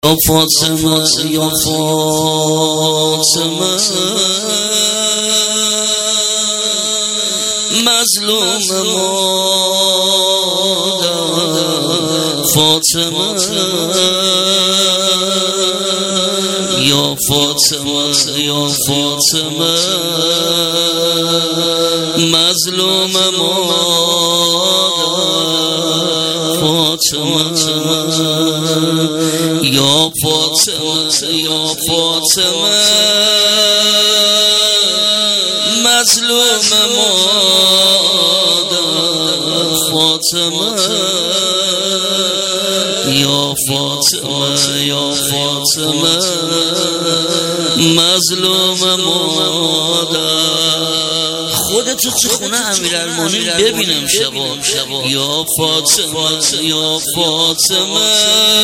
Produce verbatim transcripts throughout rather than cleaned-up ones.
یا فاطمه یا فاطمه مظلوم مادر فاطمه یا فاطمه یا فاطمه مظلوم مادر فاطمه یا فاطمه یا فاطمه مظلوم مادر فاطمه یا فاطمه یا فاطمه مظلوم مادر. خودتو تو خونه امیرالمومنین ببینم شبا شبا یا فاطمه یا فاطمه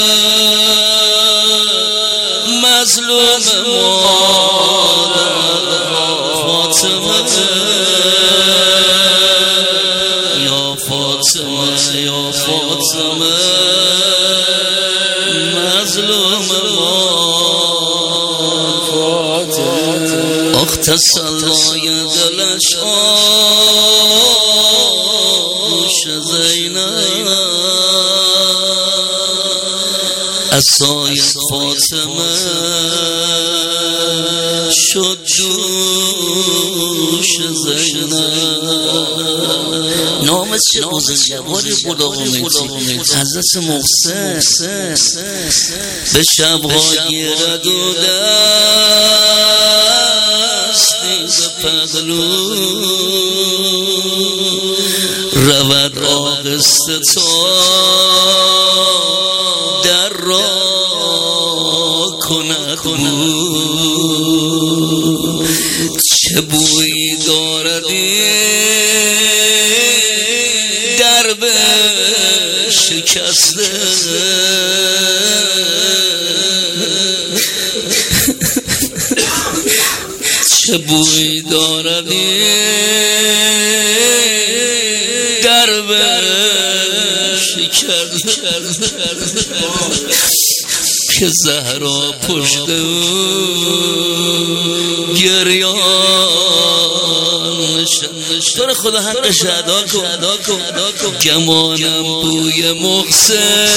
مظلوم مادر فاطمه یا فاطمه یا فاطمه مظلوم مادر. آخ تسلای دلش آغوش زینب عصای فاطمه شد دوش زینب. نام چه بزرگواری بود آقا مهدی حضرت محسن به شبهای رد و دستی به پهلو رود آغسته تا در را کند چه بویی داردی درب شکسته چه بویی داردی درب شکسته که زهرا پشت گریان تو خدا حقش ادا کن. گمانم بوی محسن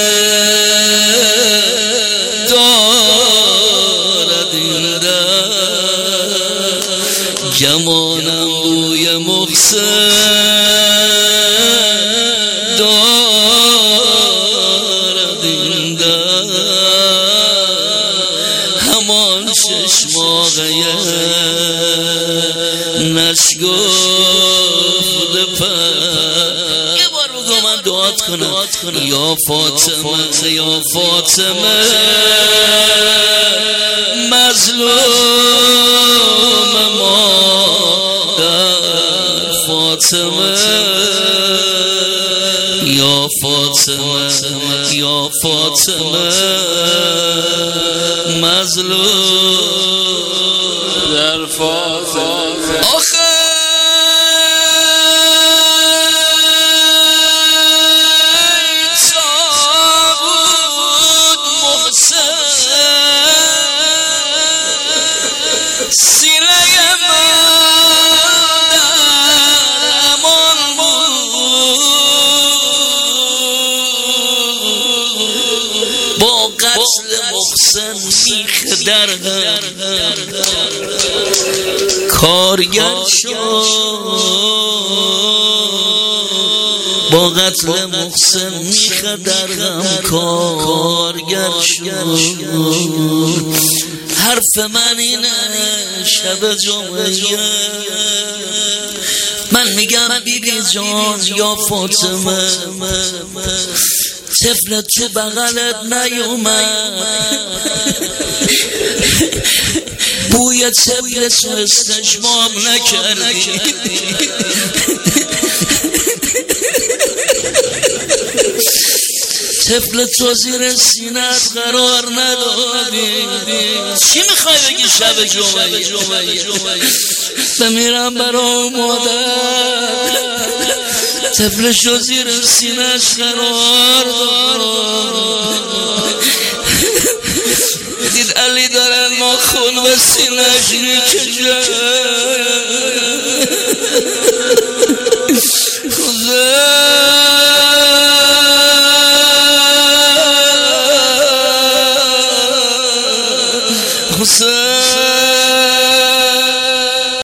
دارد این در گمانم بوی محسن دارد این در همان چشماغه نشگفته پر. یه بار بگو من دعات کنم یا فاطمه یا فاطمه مظلوم مادر فاطمه یا فاطمه یا فاطمه مظلوم در فاطمه. آخه تا بود محسن سینه من امان بود با قتل محسن میخ در کارگر شد با قتل محسن میخ در کارگر شد. حرف من اینه شب جمعه من میگم بی بی جان یا فاطمه طفل تو بغلت نیومد بوی طفل تو استشمام نکردی طفل تو زیر سینت قرار ندادی. چی میخوای بگی شب جمعه بمیرم برای مادر طفلشو زیر سینش قرار داد علی داره ناخون و سینه‌اش میکشه حسین